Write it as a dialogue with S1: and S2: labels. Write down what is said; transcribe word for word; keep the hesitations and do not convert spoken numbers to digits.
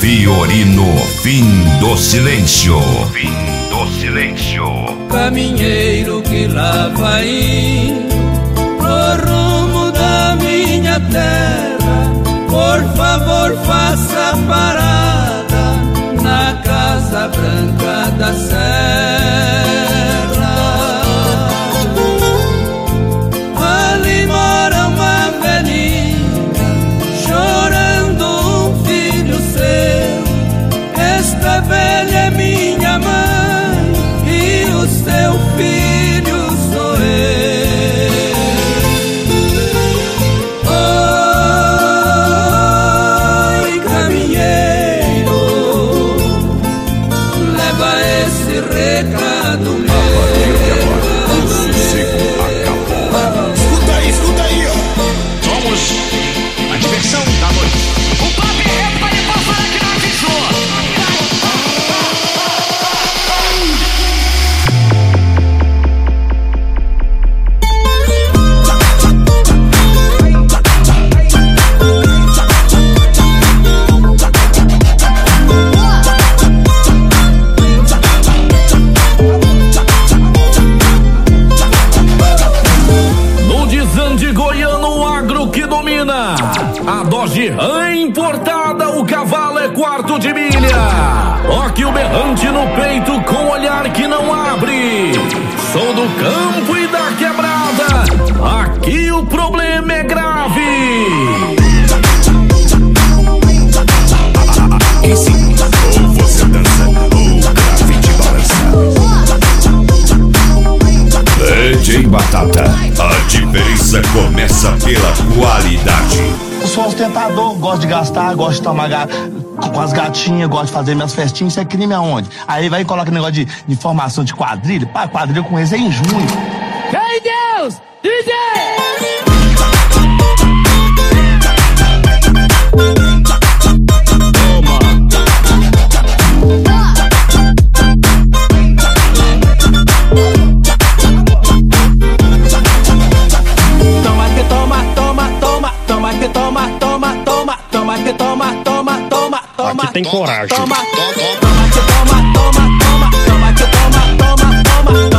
S1: Fiorino, fim do silêncio. Fim do silêncio.
S2: Caminheiro que lá vai indo pro rumo da minha terra, por favor faça parada na Casa Branca da Serra. Ali mora uma velhinha chorando um filho seu. Esta velha é minha mãe e o seu filho sou eu. Oi, caminheiro, leva esse recado meu.
S1: O sossego acabou.
S3: Escuta aí, escuta aí, ó.
S4: Somos a diversão da noite. O pop é para passar aqui na avisou.
S5: No desande goiano, o agro que domina. A Dodge importada, o cavalo é quarto de milha. Toque o berrante no peito com olhar que não abre. Sou do campo e da quebrada, aqui o problema é grave.
S1: Esse ou você dança ou grafite balança. D J Batata, a diferença começa pela qualidade.
S3: Eu sou ostentador, gosto de gastar, gosto de tomar ga... com as gatinhas, gosto de fazer minhas festinhas. Isso é crime aonde? Aí vai e coloca negócio de, de formação de quadrilha. Pá, quadrilha com eles é em junho.
S2: Ei, Deus! D J!
S6: Toma que toma, toma, toma, toma que toma, toma, toma, toma que toma, toma, toma, toma.
S4: Aqui tem coragem.
S6: Toma, toma, toma que toma, toma, toma, toma que toma, toma, toma, toma.